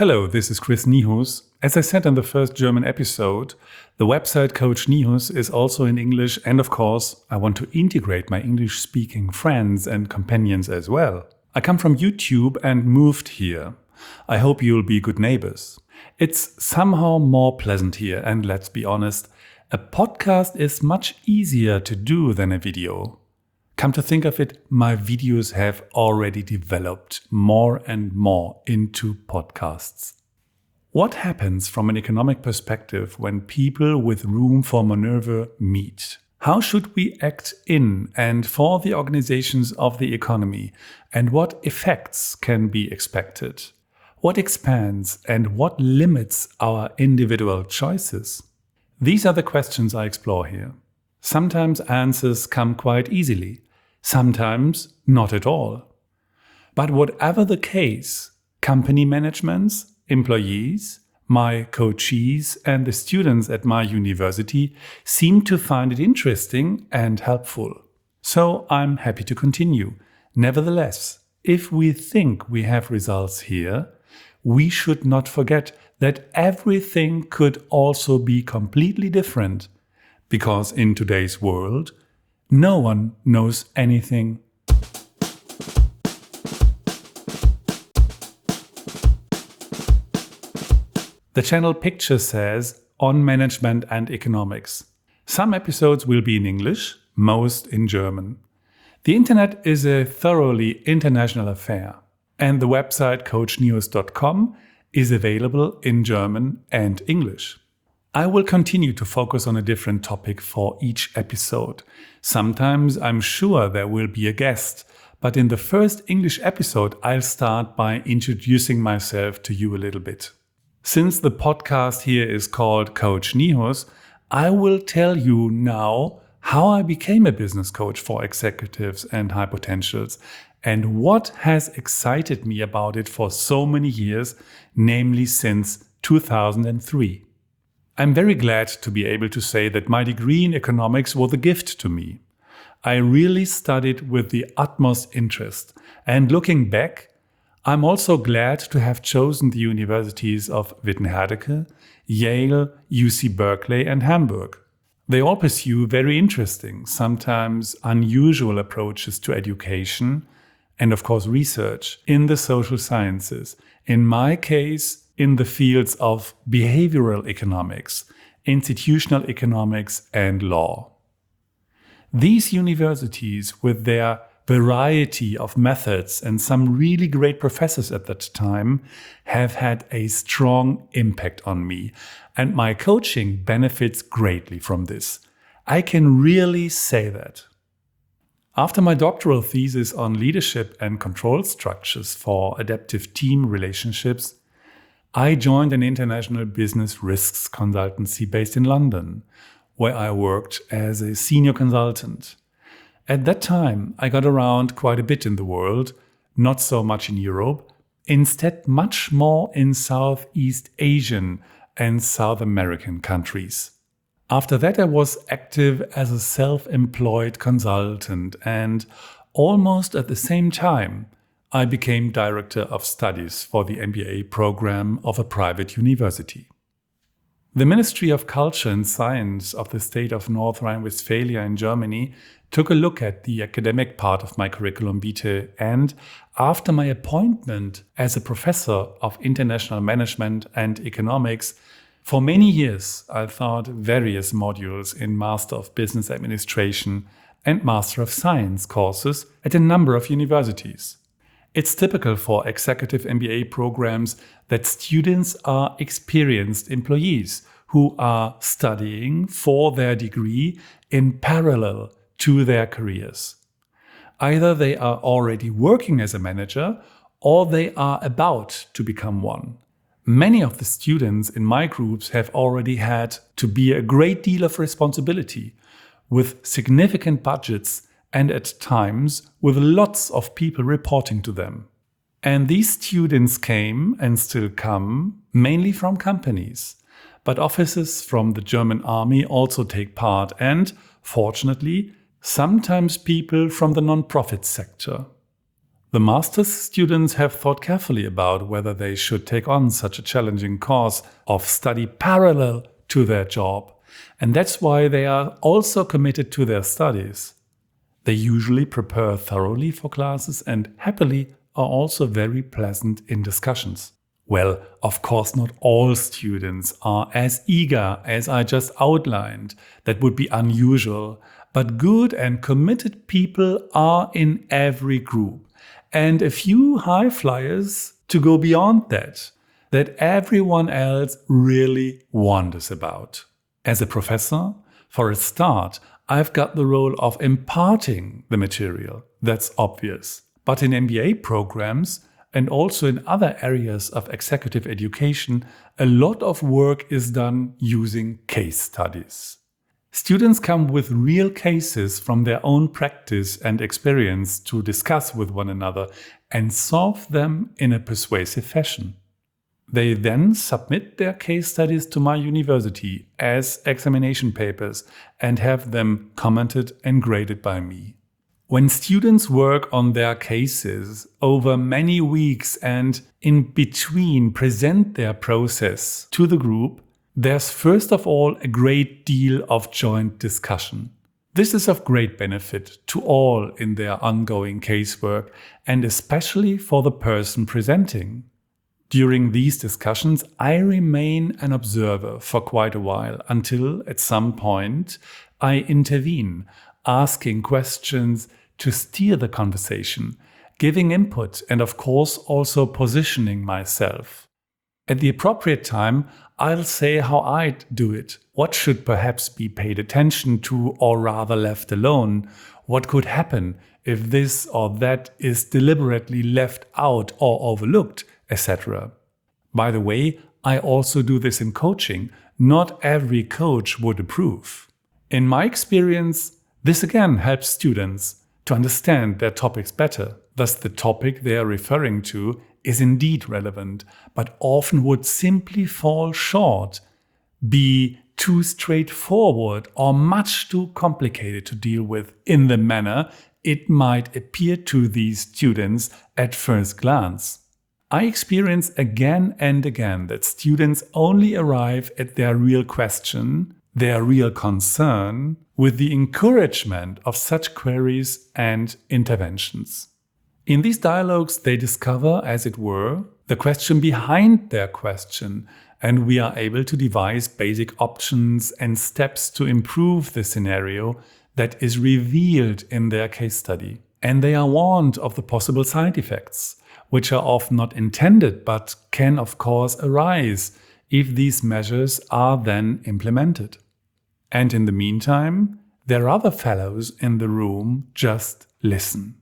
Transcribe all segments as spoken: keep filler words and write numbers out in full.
Hello, this is Chris Nihus. As I said in the first German episode, the website Coach Nihus is also in English, and of course, I want to integrate my English-speaking friends and companions as well. I come from YouTube and moved here. I hope you'll be good neighbors. It's somehow more pleasant here, and let's be honest, a podcast is much easier to do than a video. Come to think of it, my videos have already developed more and more into podcasts. What happens from an economic perspective when people with room for maneuver meet? How should we act in and for the organizations of the economy, and what effects can be expected? What expands and what limits our individual choices? These are the questions I explore here. Sometimes answers come quite easily, sometimes not at all. But whatever the case, company managements, employees, my coachees and the students at my university seem to find it interesting and helpful. So I'm happy to continue. Nevertheless, if we think we have results here, we should not forget that everything could also be completely different, because in today's world, no one knows anything. The channel picture says on management and economics. Some episodes will be in English, most in German. The internet is a thoroughly international affair, and the website coach nihus dot com is available in German and English. I will continue to focus on a different topic for each episode. Sometimes I'm sure there will be a guest, but in the first English episode I'll start by introducing myself to you a little bit. Since the podcast here is called Coach Nihus, I will tell you now how I became a business coach for executives and high potentials and what has excited me about it for so many years, namely since two thousand three. I'm very glad to be able to say that my degree in economics was a gift to me. I really studied with the utmost interest, and looking back, I'm also glad to have chosen the universities of Witten-Herdecke, Yale, U C Berkeley and Hamburg. They all pursue very interesting, sometimes unusual approaches to education and of course research in the social sciences. In my case, in the fields of behavioral economics, institutional economics and law. These universities, with their variety of methods and some really great professors at that time, have had a strong impact on me, and my coaching benefits greatly from this. I can really say that. After my doctoral thesis on leadership and control structures for adaptive team relationships, I joined an international business risks consultancy based in London, where I worked as a senior consultant. At that time, I got around quite a bit in the world, not so much in Europe, instead much more in Southeast Asian and South American countries. After that, I was active as a self-employed consultant, and almost at the same time, I became Director of Studies for the M B A program of a private university. The Ministry of Culture and Science of the state of North Rhine-Westphalia in Germany took a look at the academic part of my curriculum vitae, and after my appointment as a professor of international management and economics, for many years I taught various modules in Master of Business Administration and Master of Science courses at a number of universities. It's typical for executive M B A programs that students are experienced employees who are studying for their degree in parallel to their careers. Either they are already working as a manager or they are about to become one. Many of the students in my groups have already had to bear a great deal of responsibility, with significant budgets and at times with lots of people reporting to them. And these students came and still come mainly from companies, but officers from the German army also take part, and, fortunately, sometimes people from the non-profit sector. The master's students have thought carefully about whether they should take on such a challenging course of study parallel to their job, and that's why they are also committed to their studies. They usually prepare thoroughly for classes and happily are also very pleasant in discussions. Well, of course, not all students are as eager as I just outlined. That would be unusual. But good and committed people are in every group. And a few high flyers to go beyond that, that everyone else really wonders about. As a professor, for a start, I've got the role of imparting the material. That's obvious. But in M B A programs, and also in other areas of executive education, a lot of work is done using case studies. Students come with real cases from their own practice and experience to discuss with one another and solve them in a persuasive fashion. They then submit their case studies to my university as examination papers and have them commented and graded by me. When students work on their cases over many weeks and in between present their process to the group, there's first of all a great deal of joint discussion. This is of great benefit to all in their ongoing casework and especially for the person presenting. During these discussions, I remain an observer for quite a while until at some point I intervene, asking questions to steer the conversation, giving input, and of course also positioning myself. At the appropriate time, I'll say how I'd do it, what should perhaps be paid attention to or rather left alone, what could happen if this or that is deliberately left out or overlooked, et cetera. By the way, I also do this in coaching. Not every coach would approve. In my experience, this again helps students to understand their topics better. Thus, the topic they are referring to is indeed relevant, but often would simply fall short, be too straightforward or much too complicated to deal with in the manner it might appear to these students at first glance. I experience again and again that students only arrive at their real question, their real concern, with the encouragement of such queries and interventions. In these dialogues, they discover, as it were, the question behind their question, and we are able to devise basic options and steps to improve the scenario that is revealed in their case study. And they are warned of the possible side effects, which are often not intended but can of course arise if these measures are then implemented. And in the meantime, their other fellows in the room just listen.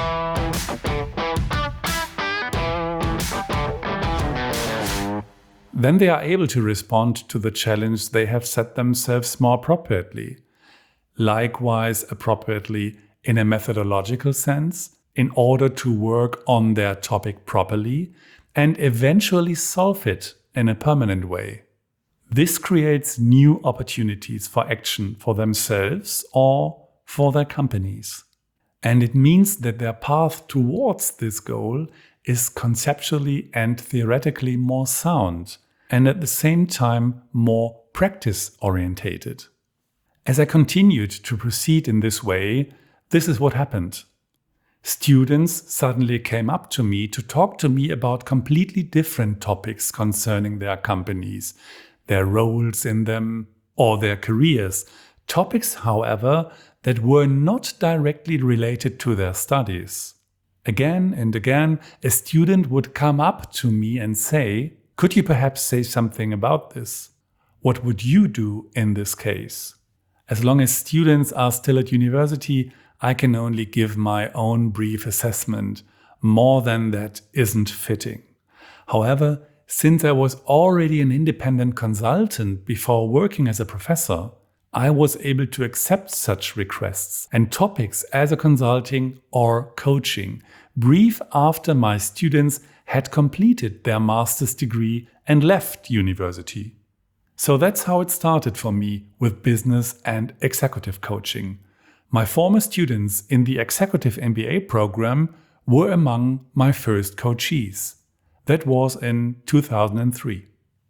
Then they are able to respond to the challenge they have set themselves more appropriately. Likewise, appropriately in a methodological sense, in order to work on their topic properly and eventually solve it in a permanent way. This creates new opportunities for action for themselves or for their companies. And it means that their path towards this goal is conceptually and theoretically more sound and at the same time more practice-orientated. As I continued to proceed in this way, this is what happened. Students suddenly came up to me to talk to me about completely different topics concerning their companies, their roles in them, or their careers. Topics, however, that were not directly related to their studies. Again and again, a student would come up to me and say, "Could you perhaps say something about this? What would you do in this case?" As long as students are still at university, I can only give my own brief assessment. More than that isn't fitting. However, since I was already an independent consultant before working as a professor, I was able to accept such requests and topics as a consulting or coaching brief after my students had completed their master's degree and left university. So that's how it started for me with business and executive coaching. My former students in the executive M B A program were among my first coachees. That was in two thousand three.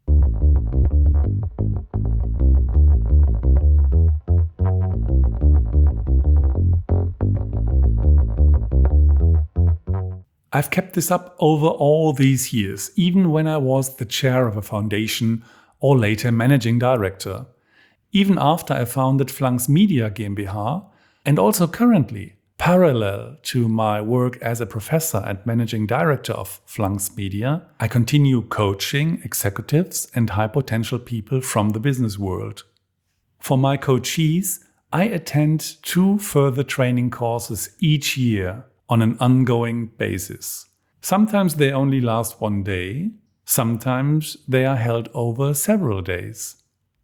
I've kept this up over all these years, even when I was the chair of a foundation or later managing director. Even after I founded Flanks Media GmbH, and also currently, parallel to my work as a professor and managing director of Flanks Media, I continue coaching executives and high potential people from the business world. For my coachees, I attend two further training courses each year on an ongoing basis. Sometimes they only last one day, sometimes they are held over several days.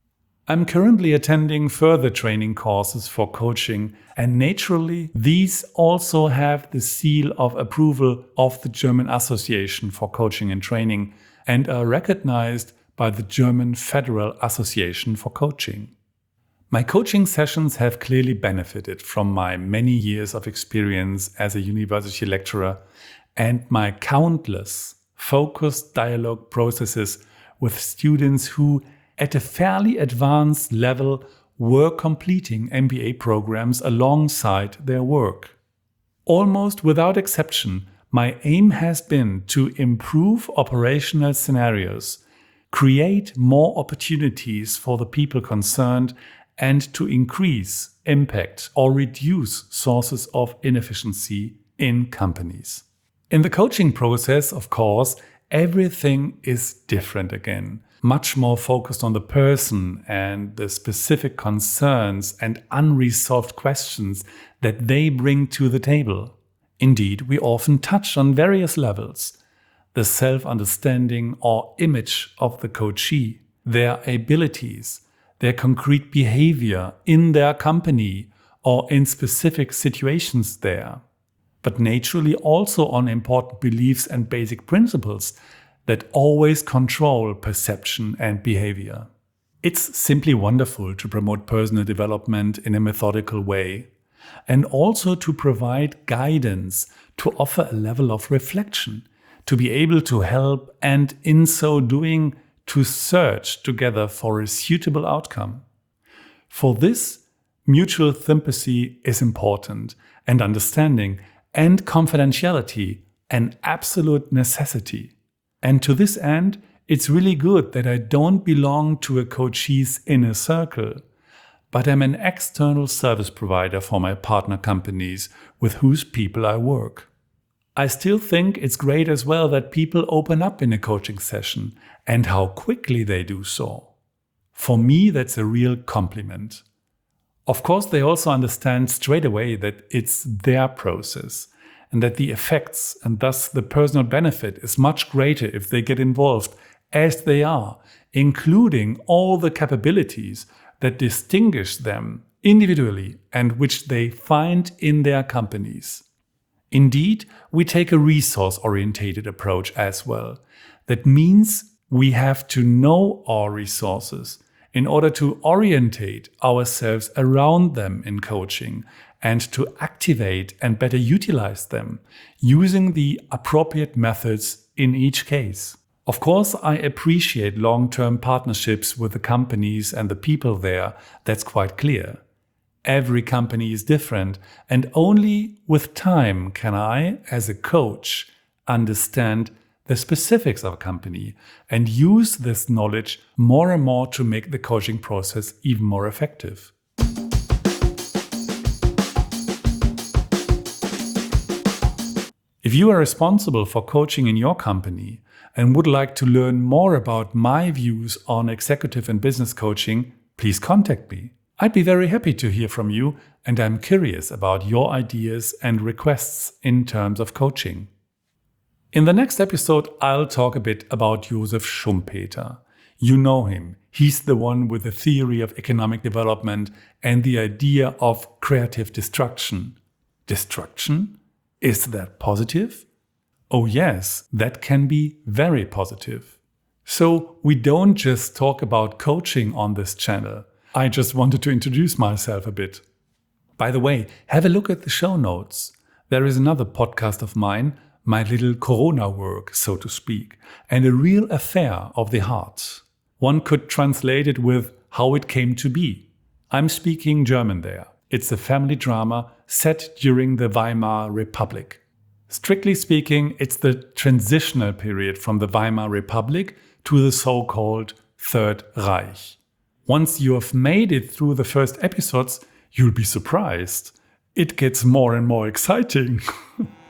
I'm currently attending further training courses for coaching, and naturally, these also have the seal of approval of the German Association for Coaching and Training and are recognized by the German Federal Association for Coaching. My coaching sessions have clearly benefited from my many years of experience as a university lecturer and my countless focused dialogue processes with students who, at a fairly advanced level, were completing M B A programs alongside their work. Almost without exception, my aim has been to improve operational scenarios, create more opportunities for the people concerned, and to increase impact or reduce sources of inefficiency in companies. In the coaching process, of course, everything is different again, much more focused on the person and the specific concerns and unresolved questions that they bring to the table. Indeed, we often touch on various levels: the self-understanding or image of the coachee, their abilities, their concrete behavior in their company or in specific situations there, but naturally also on important beliefs and basic principles that always control perception and behavior. It's simply wonderful to promote personal development in a methodical way, and also to provide guidance, to offer a level of reflection, to be able to help, and in so doing, to search together for a suitable outcome. For this, mutual sympathy is important, and understanding and confidentiality an absolute necessity. And to this end, it's really good that I don't belong to a coachee's inner circle, but I'm an external service provider for my partner companies with whose people I work. I still think it's great as well that people open up in a coaching session and how quickly they do so. For me, that's a real compliment. Of course, they also understand straight away that it's their process and that the effects and thus the personal benefit is much greater if they get involved as they are, including all the capabilities that distinguish them individually and which they find in their companies. Indeed, we take a resource-orientated approach as well. That means we have to know our resources in order to orientate ourselves around them in coaching and to activate and better utilize them using the appropriate methods in each case. Of course, I appreciate long-term partnerships with the companies and the people there. That's quite clear. Every company is different, and only with time can I, as a coach, understand the specifics of a company and use this knowledge more and more to make the coaching process even more effective. If you are responsible for coaching in your company and would like to learn more about my views on executive and business coaching, please contact me. I'd be very happy to hear from you, and I'm curious about your ideas and requests in terms of coaching. In the next episode, I'll talk a bit about Josef Schumpeter. You know him. He's the one with the theory of economic development and the idea of creative destruction. Destruction? Is that positive? Oh yes, that can be very positive. So we don't just talk about coaching on this channel. I just wanted to introduce myself a bit. By the way, have a look at the show notes. There is another podcast of mine, my little Corona work, so to speak, and a real affair of the heart. One could translate it with How It Came to Be. I'm speaking German there. It's a family drama set during the Weimar Republic. Strictly speaking, it's the transitional period from the Weimar Republic to the so-called Third Reich. Once you have made it through the first episodes, you'll be surprised. It gets more and more exciting.